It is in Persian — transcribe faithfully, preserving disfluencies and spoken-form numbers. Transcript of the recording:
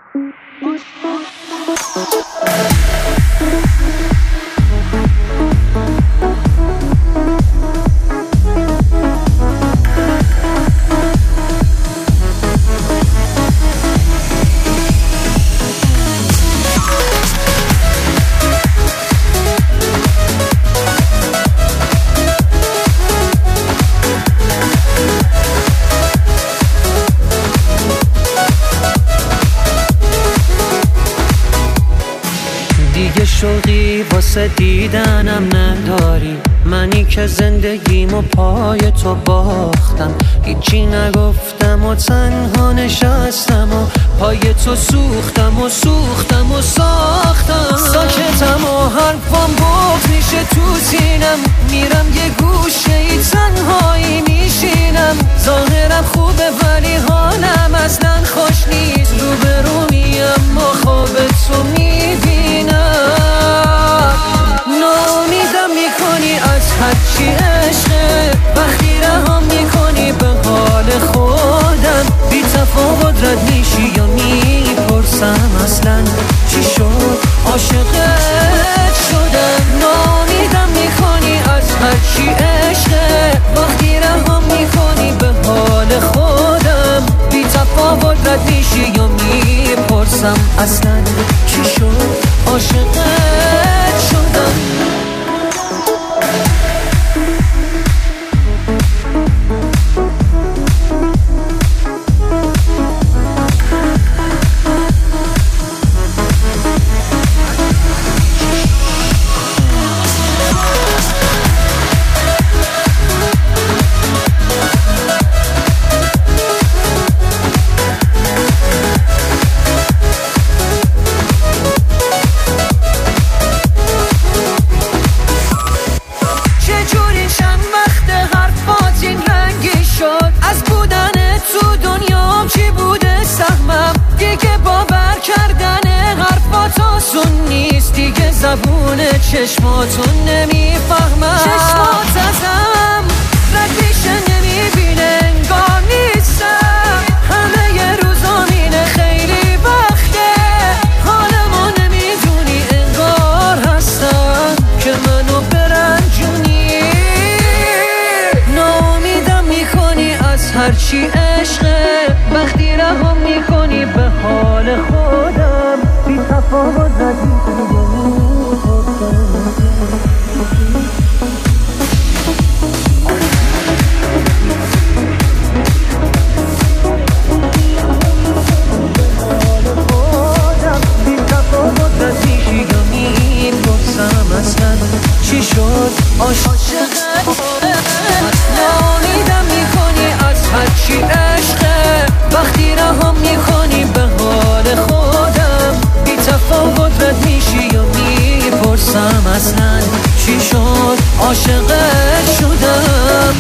دیگه شوقی واسه دیدنم نداری، منی که زندگیمو پای تو باختم، هیچی نگفتم و تنها نشستم و پای تو سوختم و سوختم و ساختم. ساکتم و حرفم بغض میشه تو سینم، میرم یه گوشه ای تنهایی میشینم. ظاهرم خوبه ولی حالم اصلا خوش نیست، روبرو میم و خواب تو میبینم. ناامیدم میکنی از هرچی عشقه، وقتی رهم میکنی به حال خودم. بی تفاوت رد میشی یا میپرسم اصلا چی شد عاشقت شدم. ناامیدم میکنی از هرچی عشقه، وقتی رهم میکنی به حال خودم. بی تفاوت رد میشی یا میپرسم اصلا چی شد عاشقت شدم. زبون چشماتون نمیفهمم، چشمات ازم رد میشه نمیبینه، انگار نیستم. همه یه روزا مینه خیلی وقته، حالمو نمیدونی انگار هستم که منو برنجونی. ناامیدم میکنی از هرچی عشقه، وقتی رهم میکنی به حال خودم. بی تفاوت رد میکنی چی شد عاشقت. ناامیدم میکنی از هرچی عشقه، وقتی رهم میکنی به حال خودم. بی تفاوت رد میشی یا میپرسم اصلا چی شد عاشقت شدم.